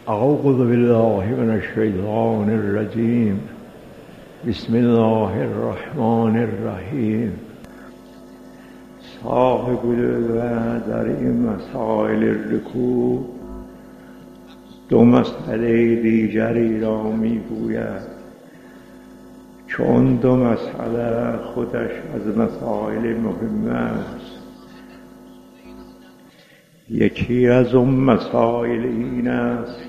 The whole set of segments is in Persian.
أعوذ بالله من الشيطان الرجيم. بسم الله الرحمن الرحیم. صاحب الوعد در این مسائل رکوع دو مسئله دیگری را میگوید، چون دو مسئله خودش از مسائل مهم است. یکی از اون مسائل این است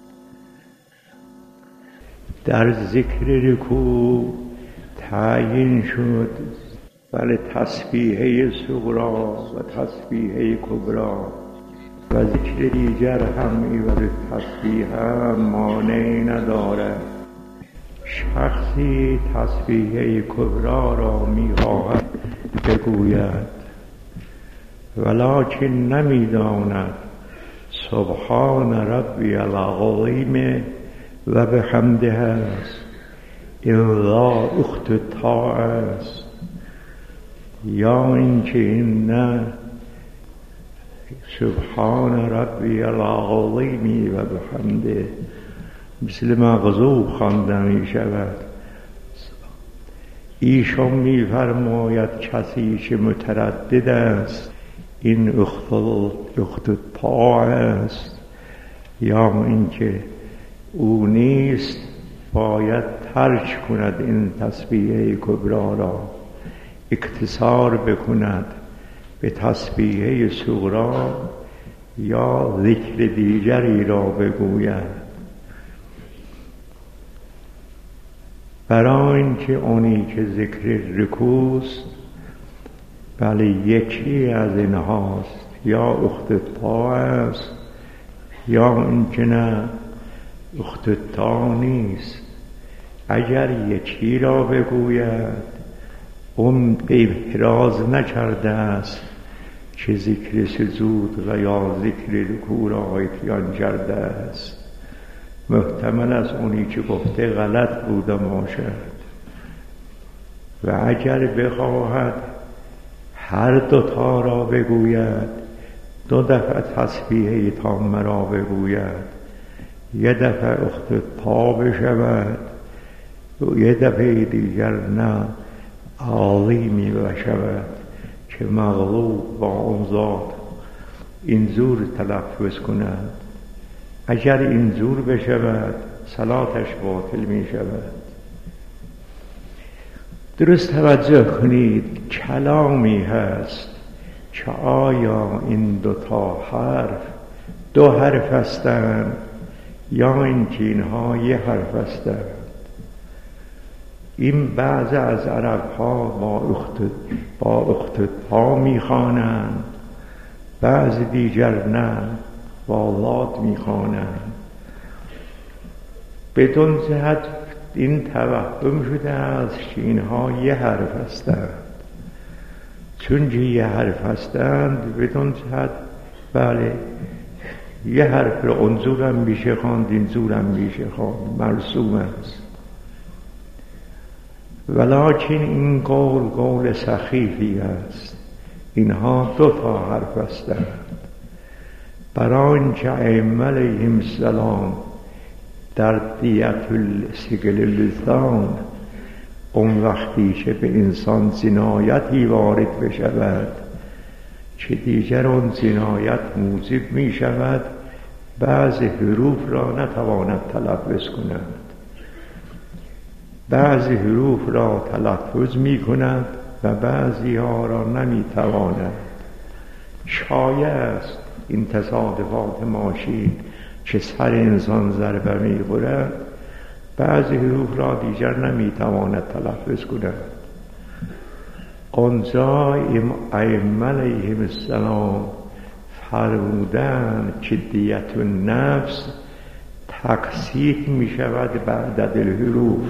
در ذکر رکوع تعیین شد بله تسبیحه صغرا و تسبیحه کبرا و ذکر دیگر هم ایوز تسبیح هم مانعی ندارد. شخصی تسبیحه کبرا را میخواهد بگوید ولکن نمیداند سبحان ربی العظیم و بحمده است، این لا اختتاء است، یا اینکه این نه سبحان ربی العظیم و بحمده مثل مغزوب خوانده می شود. ایشان می فرماید کسی که متردد است این اختتاء است، یا اینکه او نیست باید ترک کند این تسبیحه کبرا را، اکتثار بکند به تسبیحه صغرا یا ذکر دیگری را بگوید. برای اینکه اونی که ذکر رکوع است بله یکی از اینهاست، یا اختتاء است یا اینکه نه اختتاء نیست. اگر یکی را بگوید اون احراز نکرده است که ذکر سجود و یا ذکر رکوع را اتیان کرده است، محتمل است اونی که گفته غلط بوده باشد. و اگر بخواهد هر دوتا را بگوید، دو دفعه تسبیحه تامه را بگوید، یه دفعه اختتاء بشود و یه دفعه دیگر نه عظیمی بشود که مغلوب با اون ذات اینجور تلفظ کند. اگر اینجور بشود صلاتش باطل می شود. درست توجه کنید، کلامی هست که آیا این دو حرف هستند یا اینکه اینها یه حرف هستند. این بعض از عرب‌ها با اختتاء می‌خوانند، بعض دیگر نه با لات می‌خوانند. بدون جهت این توهم شده است که اینها یه حرف هستند. چون یه حرف هستند بدون جهت بله یه حرف رو اونجورم میشه خواند اینجورم میشه خواند، مرسوم است. ولکن این قول سخیفی است. اینها دو تا حرف هستند. برای اینکه ائمه علیهم السلام در دیت السگل لسان اون وقتی که به انسان جنایتی وارد بشود که دیگر اون جنایت موجب می شود بعض حروف را نتواند تلفظ کند، بعضی حروف را تلفظ می کند و بعضی ها را نمی تواند. شایع است این تصادفات ماشین که سر انسان ضربه می خورد، بعضی حروف را دیگر نمی تواند تلفظ کند. آنجا ائمه علیهم السلام فرمودند که دیت النفس تقسیم می شود به عدد الحروف.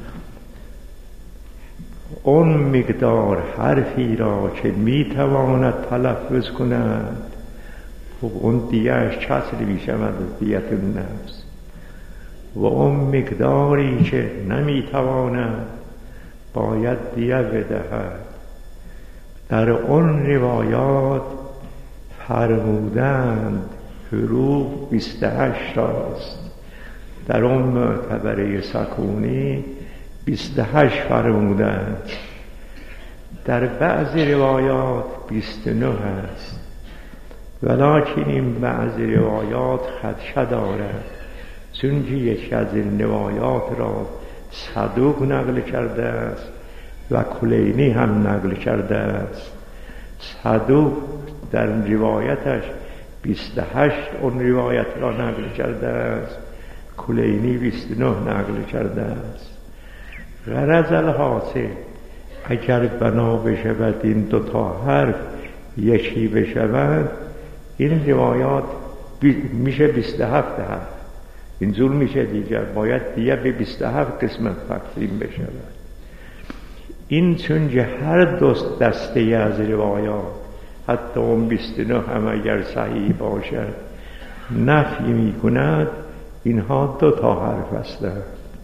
اون مقدار حرفی را که می تواند تلفظ کند اون دیهش کسر می شود دیت النفس، و اون مقداری که نمی تواند باید دیه بدهد. در اون روایات فرمودند حروف 28 است. در اون معتبره سکونی 28 فرمودند. در بعضی روایات 29 است، ولیکن این بعضی روایات خدشه دارد، چون یکی از این روایات را صدوق نقل کرده است و کلینی هم نقل کرده است. صدوق در روایتش 28 اون روایت را نقل کرده است، کلینی 29 نقل کرده است. غرض الحاصل اگر بنا بشود این دوتا حرف یکی بشود، این روایات میشه 27 حرف، اینجور میشه دیگر، باید دیگه به 27 قسمت تقسیم بشود. این چون هر دو دسته از روایات، حتی اون 29 هم اگر صحیح باشد، نفی میکند اینها دوتا حرف هستند.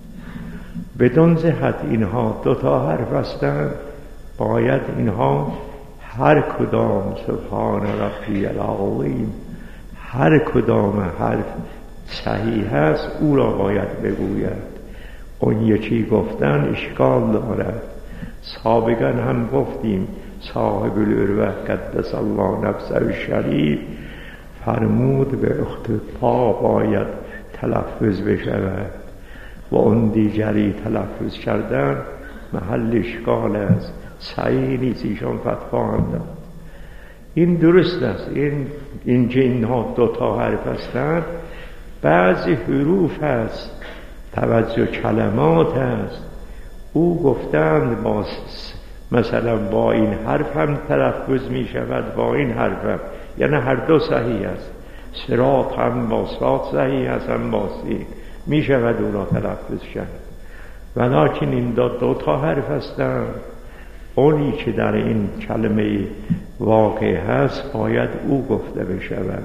بدون جهت اینها دوتا حرف هستند، باید اینها هر کدام سبحان ربی العظیم، هر کدام حرف صحیح هست او را باید بگوید. اون یکی گفتن اشکال دارد. سابقا هم گفتیم صاحب العروة قدس الله نفسه الشریف فرمود به اختفا باید تلفظ بشود و اون دیگری تلفظ کردن محل اشکال است، صحیح نیست، ایشان فتوا هم داد. این درست است. این که اینها دوتا حرف هستند، بعضی حروف هست، توجه کلمات هست، او گفتند مثلا با این حرف هم تلفظ می شود، با این حرف هم، یعنی هر دو صحیح است. صراط هم با صراط صحیح است، هم با سین می شود او را تلفظ شد. ولیکن این دو تا حرف هستند. اونی که در این کلمه واقع هست باید او گفته بشود.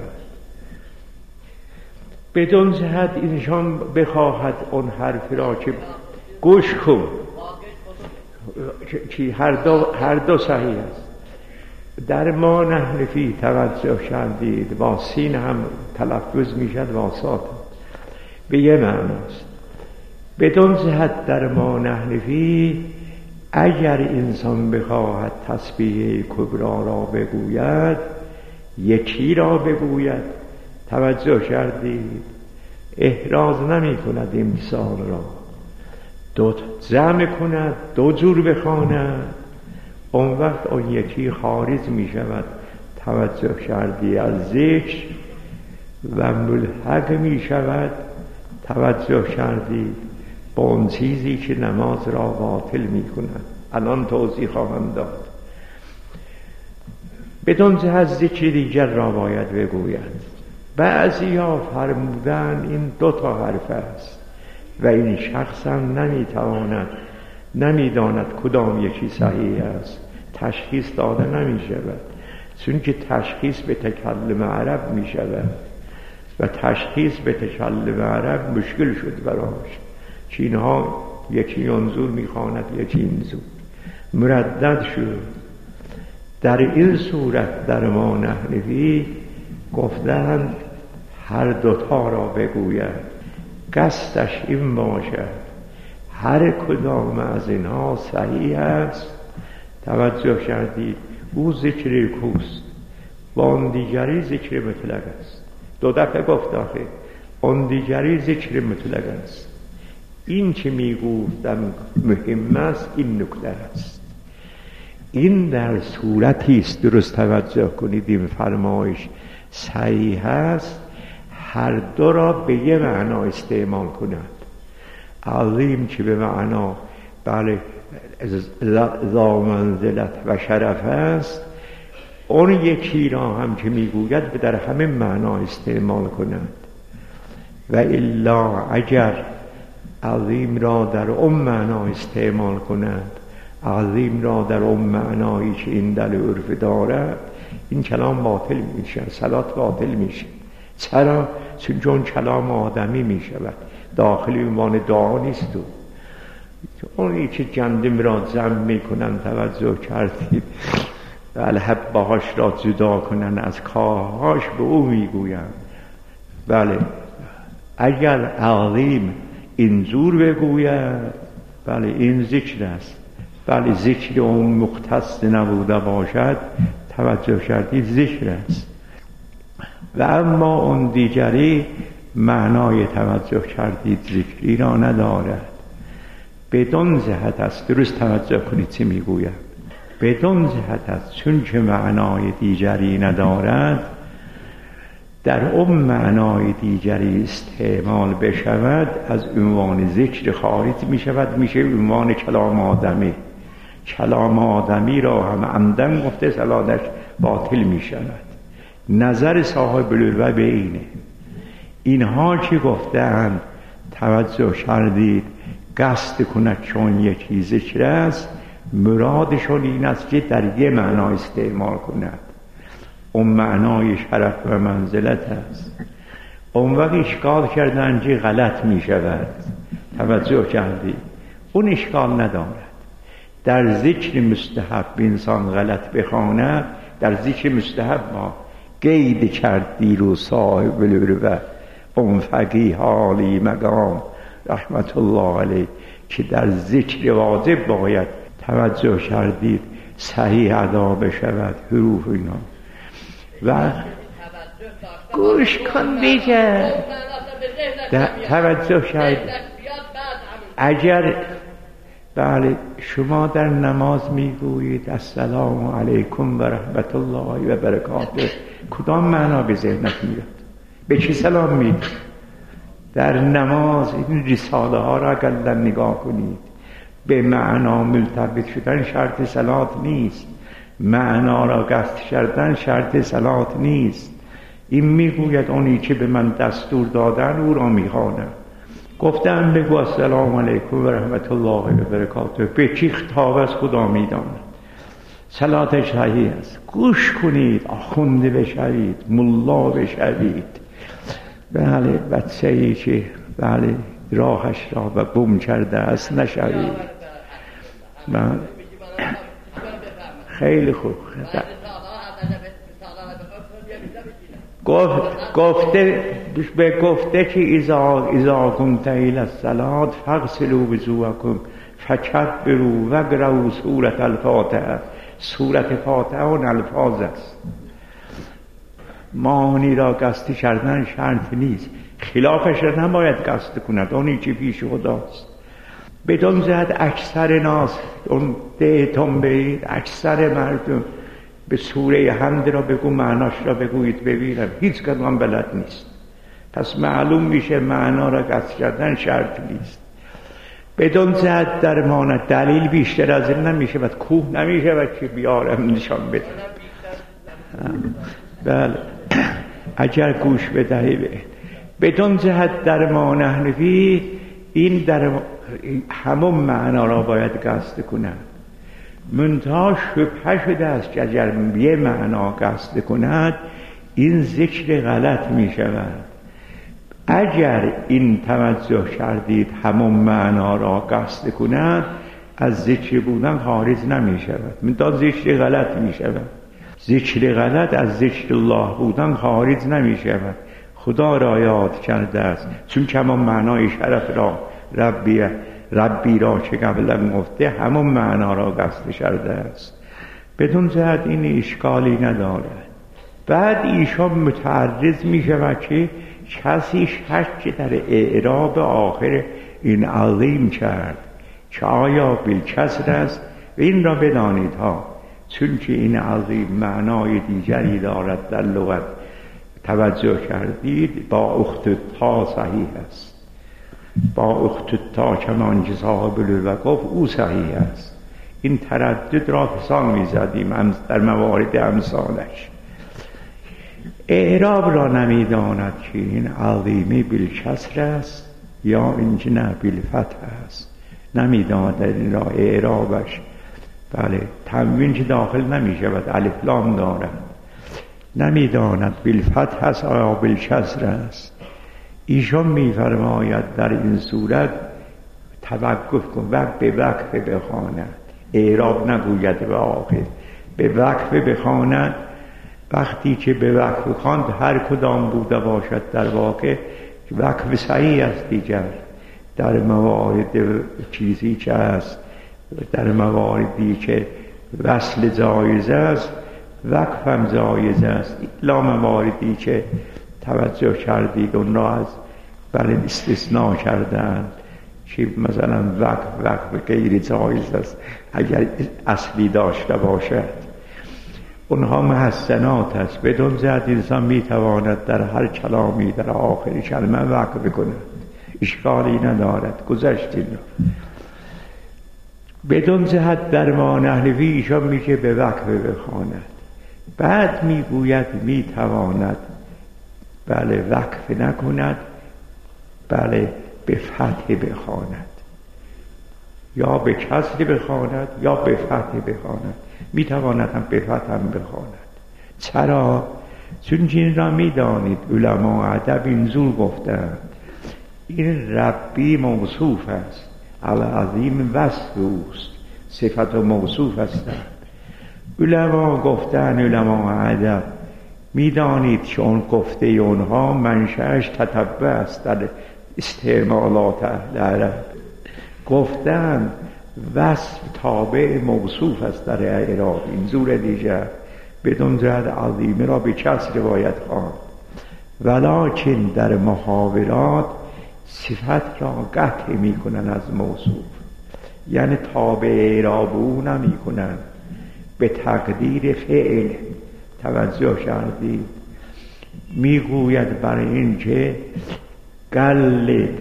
بدون جهت اینشان بخواهد اون حرف را که گوش کن که هر دو صحیح است. در ما نحن فی توجه کردید، با سین هم تلفظ میشد، با صاد به یه معناست. بدون جهت در ما نحن فی، اگر انسان بخواهد تسبیح کبرا را بگوید، یکی را بگوید، توجه کردید، احراز نمی کند امسال را، دو جمع کند، دو جور بخواند، اون وقت اون یکی خارج می شود، توجه کردی، از ذکر و ملحق می شود، توجه کردی، با اون چیزی که نماز را باطل می کند. الان توضیح خواهم داد. بدون جهت ذکر دیگر را باید بگوید. بعضی ها فرمودن این دوتا حرف است و این شخص هم نمیداند کدام یکی صحیح است، تشخیص داده نمی شود، چون که تشخیص به تکلم عرب می شود و تشخیص به تکلم عرب مشکل شد براش. چینها یکی انظور می خواند، یکی اینظور، مردد شد. در این صورت در ما نحن فی گفتند هر دوتا را بگوید، قصدش این باشد هر کدام از اینها صحیح است. توجه کردید، او ذکر کوست و اون دیگری ذکر مطلق است. دو دفعه گفت آخه اون دیگری ذکر مطلق است. این که میگفتم مهم است، این نکته است. این در صورتی است، درست توجه کنید، این فرمایش صحیح است، هر دو را به یه معنا استعمال کند. عظیم که به معنا بله ذا منزلت و شرف است، اون یکی را هم که میگوید به در همه معنا استعمال کند. و الا اگر عظیم را در اون معنا استعمال کند، عظیم را در اون معنایی که این در عرف دارد، این کلام باطل میشه، صلات باطل میشه. چرا؟ چون کلام آدمی میشود، داخلی عنوان دعا نیست. تو اونی که گندم را جمع میکنن، توجه کردید، الحبهاش را جدا کنن از کاهاش، به او میگویم. بله اگر عظیم اینجور بگوید بله این ذکر است، بله ذکر اون مختص نبوده باشد توجه کردید ذکر است. و اما اون دیگری معنای توجه کردید ذکری را ندارد. بدون جهت است، درست توجه کنید چه میگویم، بدون جهت است چون که معنای دیگری ندارد در اون معنای دیگری استعمال بشود از عنوان ذکر خارج می شود، میشه عنوان کلام آدمی. کلام آدمی را هم عمدن گفته صلاتش باطل می شود. نظر صاحب العلوه به اینه. اینها که گفتند توجه کردید قصد کند چون یکی ذکر است، مرادشون این است که در یه معنا استعمال کند، اون معنای شرف و منزلت است. اون وقت اشکال کردن که غلط می شود. توجه کردید اون اشکال ندارد. در ذکر مستحب انسان غلط بخواند، در ذکر مستحب ما قید کردی رو صاحب العلوه اون فقیه عالی مقام رحمت الله علیه که در ذکر واجب باید توجه کردید صحیح ادا بشود حروف اینا. و گوش کن دیگه توجه کردید. اگر بله شما در نماز میگویید السلام علیکم و رحمت الله و برکاته، کدام معنا به ذهنت میاد؟ به چی سلام میدید؟ در نماز این رساله ها را اگر نگاه کنید به معنا ملتبط شدن شرط صلات نیست، معنا را قصد کردن شرط صلات نیست. این میگوید اونی که به من دستور دادن او را میخوانم. گفتم بگو السلام علیکم و رحمت الله و برکاته، به چی خطاب از خدا میداند؟ صلاتش صحیح است. گوش کنید، آخونده بشوید، ملا بشوید، بله بچه‌ای که بله راهش را به گم کرده است نشوید. بله خیلی خوب. گفته که اذا کنت الی الصلاة فاغسلوا وجوهکم فکبروا واقرؤوا سورة الفاتحه. سورة فاتحه اون الفاظ است، معنی را قصد کردن شرط نیست، خلافش را نباید قصد کند، اونی که پیش خداست. بدون زد اکثر ناس اون دهتون بید، اکثر مردم به سوره حمد را بگو معناش را بگویید ببینم، هیچ کدام بلد نیست. پس معلوم میشه معنا را قصد کردن شرط نیست. بدون زد در معنی دلیل بیشتر از این نمیشه و کوه نمیشه و که بیارم نشان بده. بله اگر گوش بدهی بدون جهت در معنی حنفی این در همون معنا را باید قصد کند. منتها شبهه شده است که اگر یه معنا قصد کند این ذکر غلط می شود. اگر این توجه کردید همون معنا را قصد کند از ذکر بودن خارج نمی شود، منتها ذکر غلط می شود. ذکر غلط از ذکر الله بودن خارج نمی شود. خدا را یاد کرده است چون که همون معنای شرف را ربی را که قبلا گفته همون معنا را قصد کرده است. بدون جهت این اشکالی ندارد. بعد ایشان متعرض می شود که کسی شک در اعراب آخر این عظیم کرد که آیا بالکسر است. و این را بدانید ها، چون که این عظیم معنای دیگری دارد در لغت توجه کردید، با اخت تا صحیح است. با اخت تا کمان که صاحب العلوه گفت او صحیح است. این تردد را فسان می زدیم در موارد امثالش. اعراب را نمی داند که این عظیمی بالکسر است یا اینکه نه بالفتح است، نمی داند این را اعرابش. بله تنوین که داخل نمی شود، الف لام دارد، نمی داند بالفتح است یا بالکسر است. ایشان می فرماید در این صورت توقف کن و به وقف بخواند، اعراب نگوید به آخر، به وقف بخواند. وقتی که به وقف خواند هر کدام بوده باشد در واقع وقف صحیح است دیگر در موارد چیزی که است، در مواردی که وصل جایز است وقف هم جایز است، الا مواردی که توجه کردید اون را از بله استثناء کردند که مثلا وقف غیر جایز است اگر اصلی داشته باشد. اونها محسنات است، بدون زد انسان میتواند در هر کلامی در آخر کلمه وقف کند، اشکالی ندارد. گذشتیم بدون زد در ما نحنفی ایشان میشه به وقف بخواند، بعد میگوید میتواند بله وقف نکند، بله به فتح بخواند، یا به کسر بخواند یا به فتح بخواند، میتواند هم به فتح هم بخواند. چرا؟ چون این را میدانید علما ادب اینجور گفتند این ربی موصوف است، العظیم وصف اوست، صفت و موصوف هستند. علما گفتن، علما ادب میدانید که اون گفته اونها منشأش تتبع است در استعمالات اهل عرب. گفتن وصف تابع موصوف است در اعراب، این زور دیگر بدون زد عظیمه را به کسر باید خواند، ولکن در محاورات صفت را قطع میکنن از موصوف، یعنی تابع اعراب او نمیکنن، به تقدیر فعل. توجه کردید؟ میگوید برای این که قلد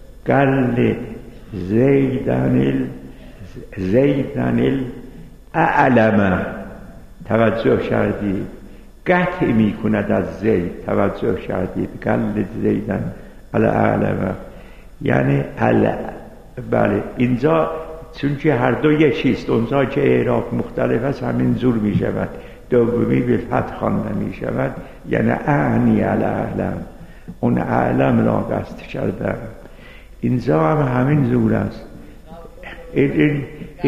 زیدن الاعلم. توجه کردید؟ قطع میکند از زید. توجه کردید؟ قلد زیدن الاعلم یعنی بله اینجا چون که هر دو یکیست، اونجا که اعراب مختلف است همین زور می شود، دومی به فتح خوانده می شود، یعنی اعنی الاعلم، اون اعلم را قصد کرده. اینجا هم همین زور است. این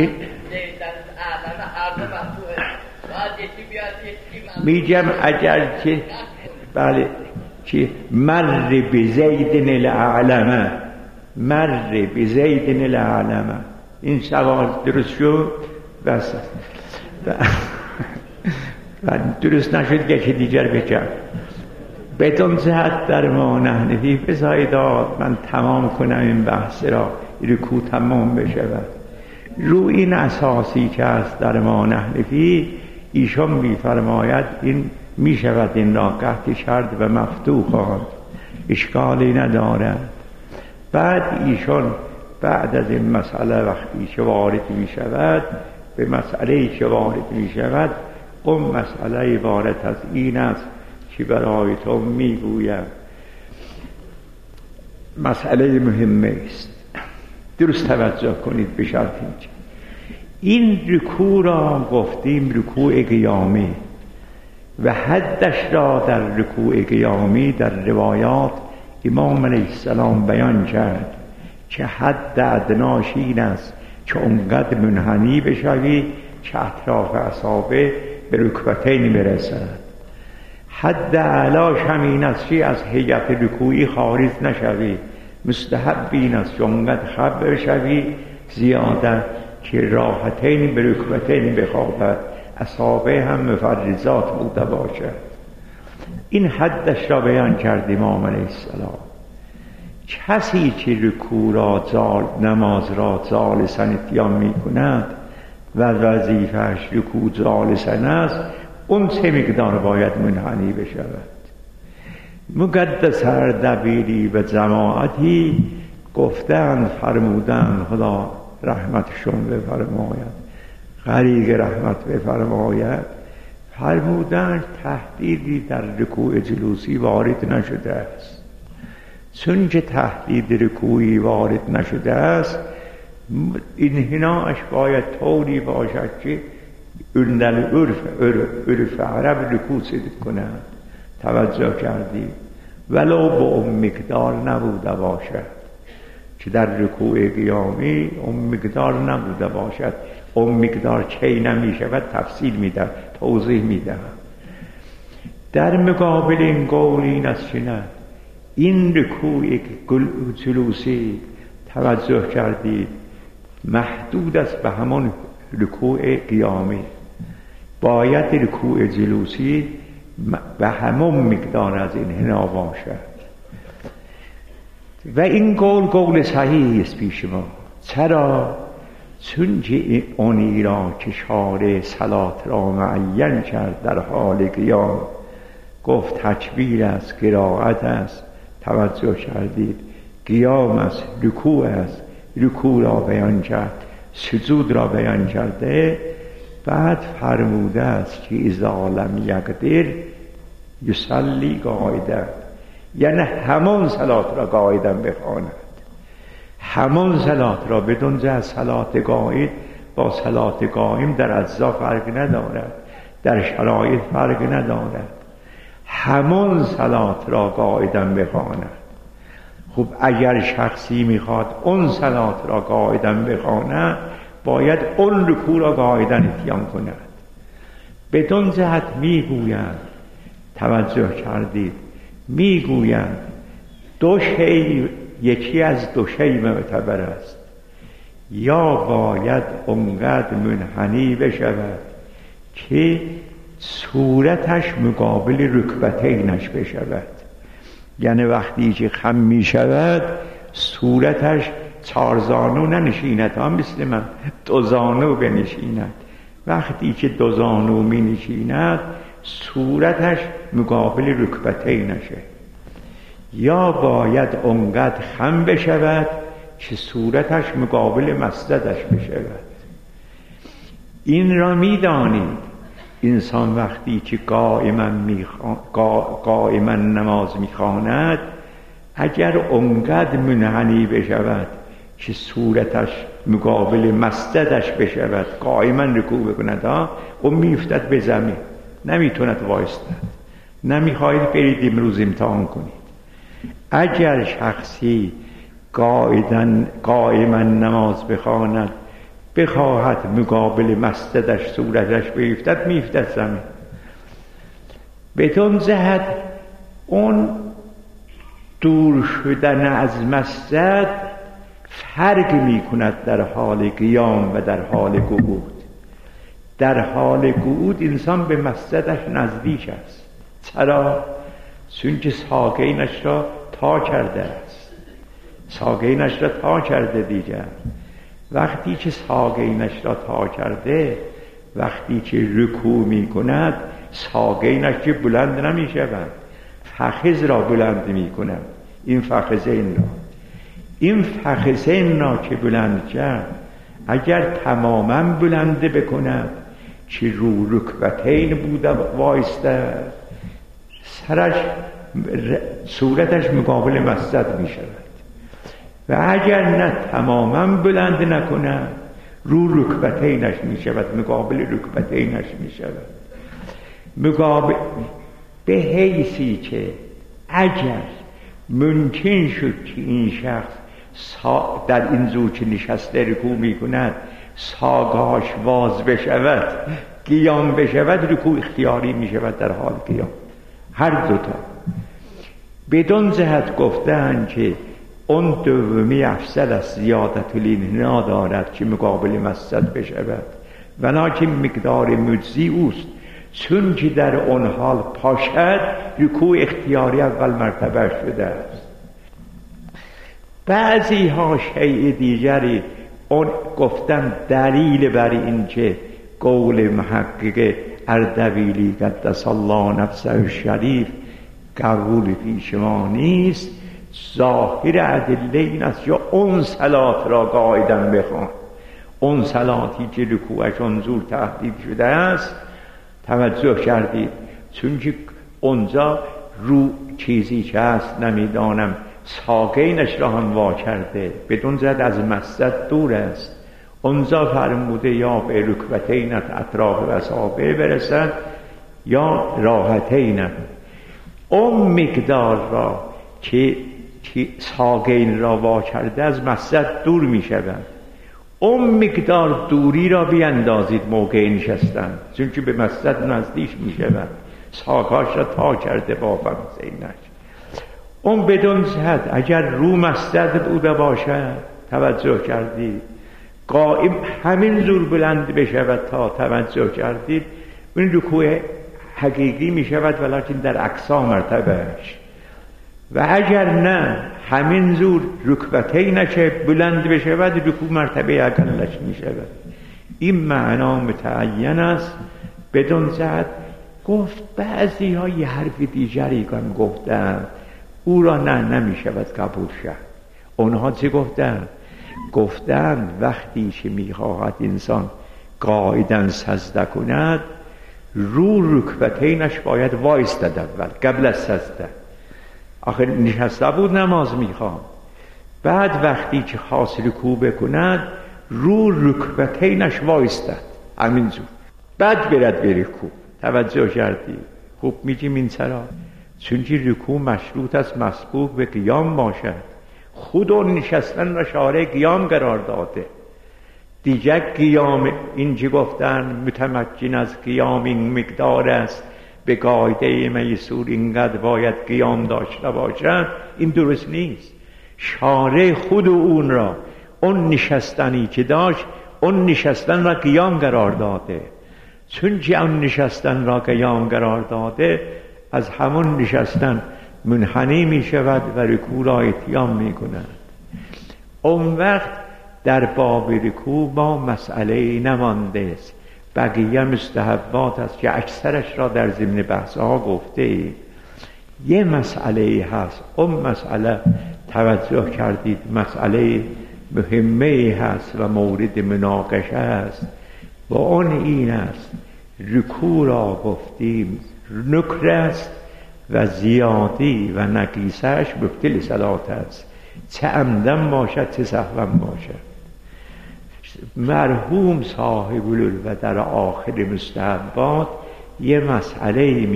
میگم اگر که بله که مر بزیدن الاعلم، مر بزیدن الاعلم، این سوال درست شد بس درست نشد که دیگر بگم. بدون زد در ما نحنفی بزایداد من تمام کنم این بحث را، رکوع تمام بشود. رو این اساسی که است در ما نحنفی ایشان میفرماید این میشود این را قطع کرد و مفتوح خواند، اشکالی ندارد. بعد ایشان بعد از این مسئله وقتی که وارد می شود به مسئله که وارد می شود، اون مسئله عبارت از این است که برای تو می گویم مسئله مهمه است، درست توجه کنید. به شرط این رکوع را گفتیم رکوع قیامی و حدش را در رکوع قیامی در روایات امام علیه السلام بیان کرد که حد ادناش این است که اونقدر منحنی بشوی که اطراف اصابع به رکبتین برسد. حد اعلاش همین است که از هیئت رکوعی خارج نشوی، مستحب این است که اونقدر خب بشوی زیاده که راحتین به رکبتین بخوابد، اصابع هم مفرزات بوده باشد. این حدش را بیان کرد امام علیه السلام. کسی که رکوع را نماز را جالساً اتیان می کند و وظیفه‌اش رکوع جالساً است، اون چه مقدار باید منحنی بشود. مقدس اردبیلی و جماعتی گفتند فرمودند خدا رحمتشون بفرماید، غریق رحمت بفرماید، فرمودند تهدیدی در رکوع جلوسی وارد نشده است. چون که تهدید رکوعی وارد نشده است، انحناش باید طوری باشد که در عرف عرب رکوع صدق کنند. توجه کردی؟ ولو به اون مقدار نبوده باشد که در رکوع قیامی اون مقدار نبوده باشد، اون مقدار کی نمی شود تفصیل میدم، توضیح میدم. در مقابل این قول این است که نه، این رکوع جلوسی توجه کردید محدود است به همان رکوع قیامی. باید رکوع جلوسی به همون مقدار از انحنا باشد و این قول صحیحی است پیش ما. چرا؟ چون اونی را که شارع صلات را معین کرد در حال قیام گفت تکبیر است، قرائت است، توجه کردید، قیام است، رکوع است، رکوع را بیان کرد، سجود را بیان کرده. بعد فرموده است که اذا لم یقدر یصلی قاعدا، یعنی همان صلات را قاعدا بخواند. همان صلات را بدون از صلات قاعد با صلات قائم در اجزا فرق ندارد، در شرایط فرق ندارد. همان صلات را قاعدا بخواند. خب اگر شخصی میخواد اون صلات را قاعدا بخواند باید اون رکوع را قاعدا اتیان کند. بدون جهت میگویند، توجه کردید، میگویند دو شی، یکی از دو شی معتبر است. یا باید اونقدر منحنی بشود که صورتش مقابل رکبتینش بشود، یعنی وقتی که خم می شود صورتش 4 زانو ننشیند، مثل من 2 زانو بنشیند. وقتی که 2 زانو می نشیند صورتش مقابل رکبتینشه. یا باید اونقدر خم بشود که صورتش مقابل مسجدش بشود. این را می دانید انسان وقتی که قائما نماز میخواند اگر اونقدر منحنی بشود که صورتش مقابل مسجدش بشود، قائما رکوع بکند، اون میفتد به زمین، نمیتوند وایستد. نمیخواهید برید امروز امتحان کنید. اگر شخصی قائما نماز بخواند بخواهد مقابل مسجدش صورتش بیفتد، میفتد زمین. بدون جهت اون دور شدن از مسجد فرق می کند در حال قیام و در حال قعود. در حال قعود انسان به مسجدش نزدیک است. چرا؟ چون که ساقینش را تا کرده است، ساقینش را تا کرده دیگر. وقتی که ساقینش را تا کرده، وقتی که رکوع می کند ساقینش که بلند نمی شود، فخذ را بلند می کند. این فخذین را که بلند کرد اگر تماما بلند بکند که رو رکبتین بوده وایسته، صورتش مقابل مسجد می شود. و اگر نه تماما بلند نکند رو رکبتینش می شود، مقابل رکبتینش می شود. مقابل به حیثی که اگر ممکن شد که این شخص در این زور که نشسته رکوع می کند ساقهاش باز بشود، قیام بشود، رکوع اختیاری می شود در حال قیام. هر دوتا بدون جهت گفتن که اون دومی افضل از زیادت الانحنا دارد که مقابل مسجد بشود، ولکن مقدار مجزی اوست، چون که در اون حال پاشد رکوع اختیاری اول مرتبه شده است. بعضی ها شیء دیگری اون گفتن دلیل بر این که قول محقق اردبیلی قدس الله نفسه الشریف قبول پیش ما نیست. ظاهر ادله این است یا اون صلات را قاعداً بخوان، اون صلاتی که رکوعش اونجور تهدید شده است. توجه کردید؟ چون که اونجا رو چیزی که هست نمیدانم ساقینش را هم وا کرده، بدون زد از مسجد دور است. اونجا فرموده یا به رکبتینت اطراف و اصابع برسد یا راحتینت. اون مقدار را که ساقین را وا کرده از مسجد دور می شود، اون مقدار دوری را بیندازید موقع نشستن، چون که به مسجد نزدیک می شود، ساقاش را تا کرده با فرزینش. اون بدون جهت اگر رو مستد بوده باشد، توجه کردید، قائم همین زور بلند بشود تا توجه کردید، این رکوع حقیقی می شود ولیکن در اقصا مرتبهش. و اگر نه همین زور رکبتین که بلند بشود، رکوع مرتبه اقلش می شود. این معنا متعین است بدون جهت. گفت بعضی ها یه حرف دیگری کن گفتن، او را نمی شود قبول شد. اونها چه گفتن؟ گفتن وقتی که می خواهد انسان قاعدن سجده کند، رو رکبتینش باید وایستد اول قبل از سجده. آخر نشسته بود نماز میخواد، بعد وقتی که خواست رکوع بکند رو رکبتینش وایستد همینجور، بعد برد به رکوع. توجه کردی؟ خوب میگیم این چرا؟ چونکه رکوع مشروط است مسبوق به قیام باشد. خود اون نشستن را شارع قیام قرار داده. دیگر قیام اینجا گفتن متمکن از قیام این مقدار است، به قاعده میسور اینقدر باید قیام داشته باشد، این درست نیست. شارع خود اون را، اون نشستنی که داشت، اون نشستن را قیام قرار داده. چون که اون نشستن را قیام قرار داده، از همون نشستن منحنی می شود و رکوع را اتیام می کند. اون وقت در باب رکوع ما مسئله نمانده است، بقیه مستحبات است که اکثرش را در ضمن بحث ها گفته. یه مسئله هست، اون مسئله توجه کردید مسئله مهمه هست و مورد مناقشه است، و اون این است رکوع را گفتیم نکره است و زیادی و نقیصهش مبطل صلات است، چه عمدن باشد چه سهوا باشد. مرحوم صاحب و در آخر مستحبات یه مسئله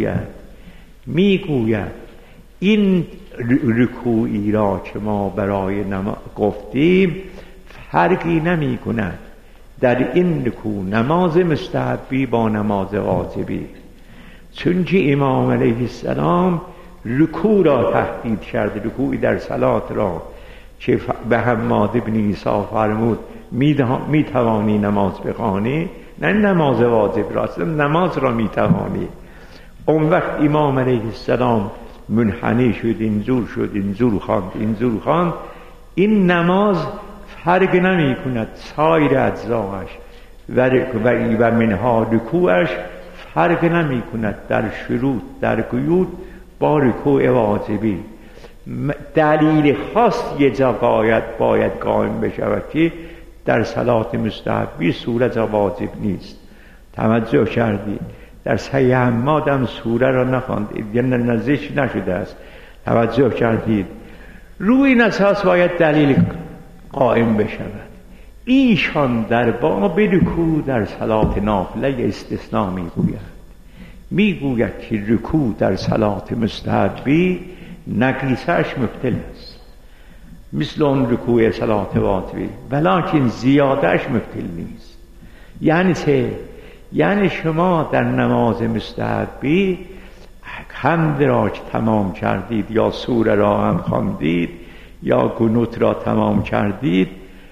میگوید این رکوعی را که ما برای گفتیم فرقی نمی کند در این رکوع نماز مستحبی با نماز واجبی، چونکه امام علیه السلام رکوع را تهدید کرد. رکوعی در صلات را که به حماد بن عیسی فرمود می توانی نماز بخوانی، نه نماز واجب راست، نماز را می توانی. اون وقت امام علیه السلام منحنی شد، اینجور شد، اینجور خواند. این نماز فرق نمی کند، سایر اجزاش و منها رکوعش فرق نمی کند در شروط در قیود با رکوع واجبی. دلیل خاص یه جا باید قائم بشود که در صلات مستحبی سوره جا واجب نیست. توجه کردید؟ در صحیح حماد هم سوره را نخواندید، یعنی نزدیک نشده است. توجه کردید؟ روی این اساس باید دلیل قائم بشود. ایشان در باب رکوع در صلات نافله استثناء میگوید که رکوع در صلات مستحبی نقیصه‌اش مبطل است مثل اون رکوع صلات واجبی، ولیکن زیادهش مبطل نیست. یعنی چه؟ یعنی شما در نماز مستحبی حمد را که تمام کردید یا سوره را هم خواندید یا قنوت را تمام کردید،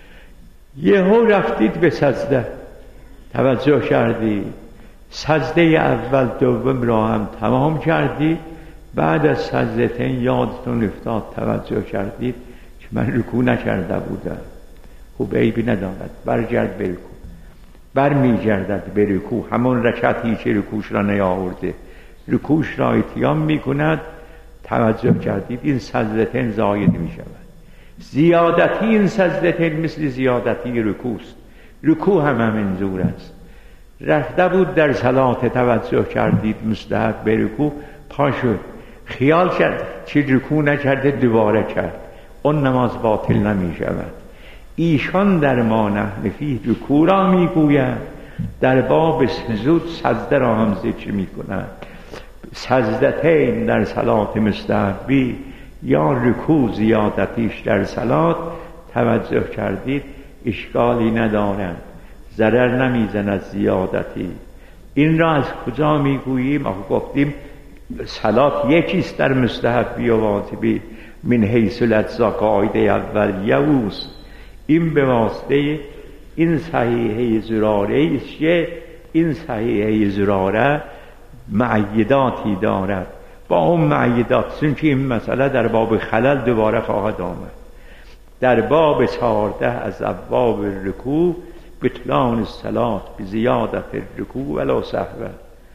یهو رفتید به سجده. توجه کردید؟ سجده اول دوم را هم تمام کردید، بعد از سجدتین یادتون افتاد توجه کردید که من رکوع نکرده بودم. خوب عیبی ندارد، برگرد به رکوع. برمیگردد به رکوع، همون رکعتی که رکوعش را نیاورده رکوعش را اتیام میکند. توجه کردید؟ این سجدتین زاید میشود. زیادتی این سجدتین مثل زیادتی رکوعست. رکوع هم همینجور است. رفته بود در صلات، توجه کردید مستحب به رکوع، پا شد خیال کرد چه رکوع نکرده، دوباره کرد، اون نماز باطل نمی شود. ایشان در ما نحن فیه رکوع را می گوید، در باب سجود سجده را هم ذکر می کند. سجدتین در صلات مستحبی یا رکوع زیادتیش در صلات، توجه کردید اشکالی ندارد، ضرر نمیزند زیادتی. این را از کجا میگوییم؟ گفتیم صلات یکیست در مستحبی و واجبی، من حیث الاجزا قاعده اولیه اوست. این به واسطه این صحیحه زراره است که این صحیحه زراره معیداتی دارد. با اون معیدات، چون که این مسئله در باب خلل دوباره خواهد آمد. در باب 14 از ابواب رکوع، بطلان الصلاة بزیادت الرکوع ولا سهوا.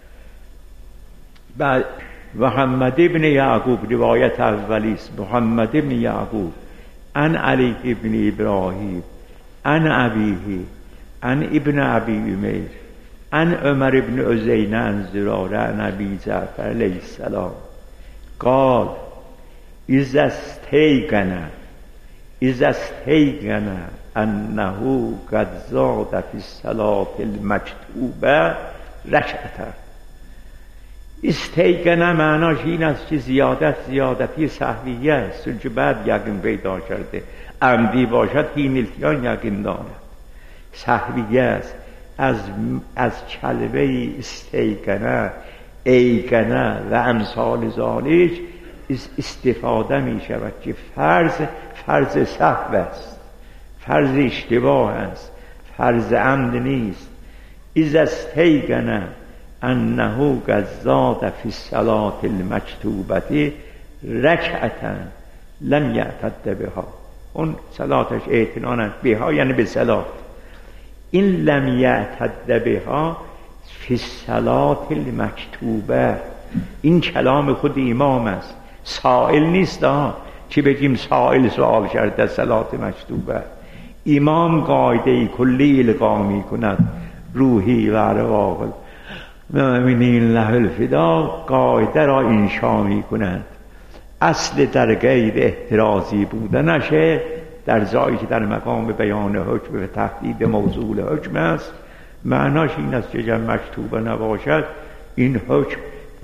بعد محمد ابن یعقوب روایت اولیست، محمد ابن یعقوب عن علی ابن ابراهیم عن ابیه عن ابن ابی امیر عن عمر ابن عزین عن زراره عن ابی جعفر علیه السلام قال اذا استیقن انه قد زاد فی الصلاة المکتوبه رکعتا. استیقن معناش این است که زیادتی سهویه است، چون که بعد یقین پیدا کرده. عمدی باشد هین التیان یقین دارد. سهویه است. از کلمه استیقن، ایقن و امثال ذالک استفاده می شود که فرض سهو است، فرض اشتباه است، فرض عمد نیست. اذا استیقن انه قد زاد فی الصلاة المکتوبه رکعتا لم یعتد بها. اون صلاتش اعتنا بها یعنی به صلات. این لم یعتد بها فی الصلاة المکتوبه، این کلام خود امام است، سائل نیست که بگیم سائل سوال کرده صلات مکتوبه. امام قاعده کلی القا می کند، روحی و ارواح المؤمنین له الفدا، قاعده را انشا می کند. اصل در غیر احترازی بودنشه، در جایی که در مقام بیان حکم و تحدید موضوع حکم است. معناش این است که جمع مکتوبه نباشد، این حکم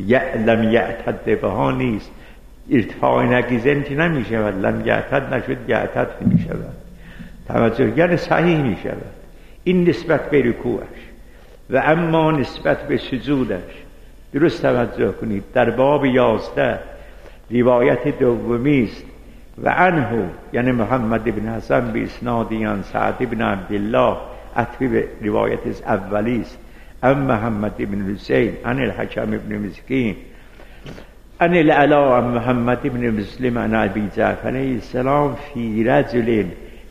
لم یعتد بها نیست، ارتفاع نگیزن که نمی شود. لم یعتد نشد، یعتد می شود، توجه یعنی صحیح می شود. این نسبت به رکوعش. و اما نسبت به سجودش درست توجه کنید. در باب 11 روایت دومی است، و عنه یعنی محمد بن حسن به اسنادی عن سعد بن عبدالله، عطفی به روایت اولی است. محمد بن حسین عن الحکم بن مسکین عن العلا عن محمد بن مسلم عن ابی جعفر علیه السلام فی رجل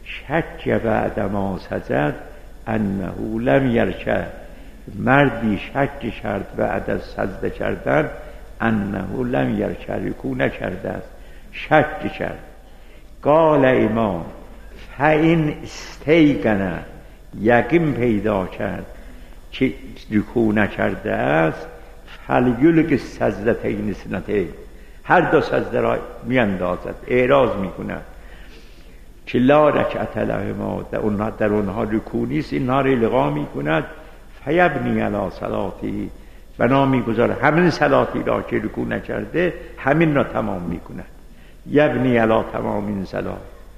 شک بعد ما سجد انه لم یرکع. مردی شک کرد بعد از سجده کردن انه لم یرکع، رکوع نکرده است، شک کرد. قال امام فإن استیقن، یقین پیدا کرد که رکوع نکرده است، فلیلق سجدتین اثنتین، هر دو سجده را میاندازد، اعراض میکند که لا رکعت لهما، در اونها رکوع نیست، اینها را الغا میکند. فیبنی علی صلاتی، بنا میگذارد همین صلاتی را که رکوع نکرده همین را تمام میکند. یبنی علی تمام این صلات.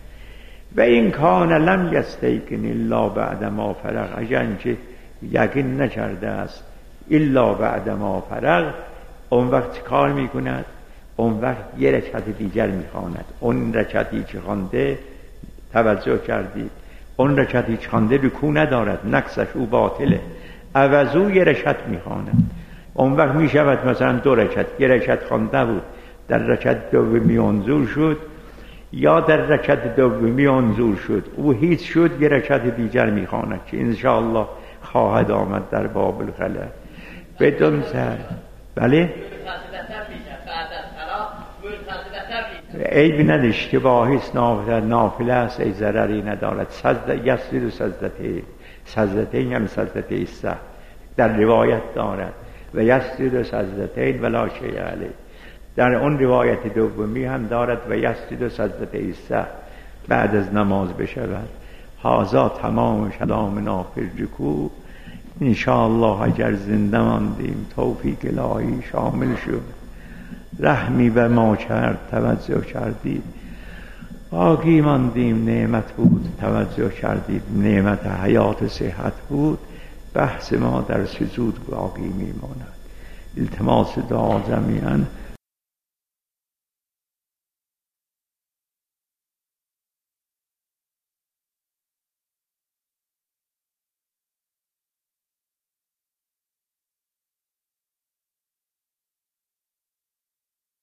و این کان لم یستیقن الا بعد ما فرغ، اگر که یقین نکرده است الا بعد ما فرغ، اون وقت کار میکند؟ اون وقت یه رکعت دیگر میخواند. اون رکعتی که خوانده، توجه کردید، اون رکعتی که خوانده رکوع ندارد، نقصش او باطله، عوضو یه رکعت میخواند. اون وقت میشود مثلا 2 رکعت، یه رکعت خوانده بود، در رکعت دومی منظور شد، یا در رکعت دومی منظور شد، او هیچ شد، یه رکعت دیگر میخواند که انشاءالله خواهد آمد در باب الخلل. بدون سر بله عیب نداره، اشتباهی است، نافله است، ای ضرری ندارد. یسجد سجدتین یعنی سجدتین سهو در روایت دارد، و یسجد سجدتین ولا شیء علیه. در اون روایت دومی هم دارد و یسجد سجدتین سهو بعد از نماز بشود. هذا تمام کلامنا فی الرکوع. انشاءالله اگر زنده ماندیم توفیق الهی شامل شد. رحمی به ما کرد، توجه کردید، باقی ماندیم نعمت بود، توجه کردید، نعمت حیات صحت بود. بحث ما در سجود باقی میماند. التماس دعا جمیعا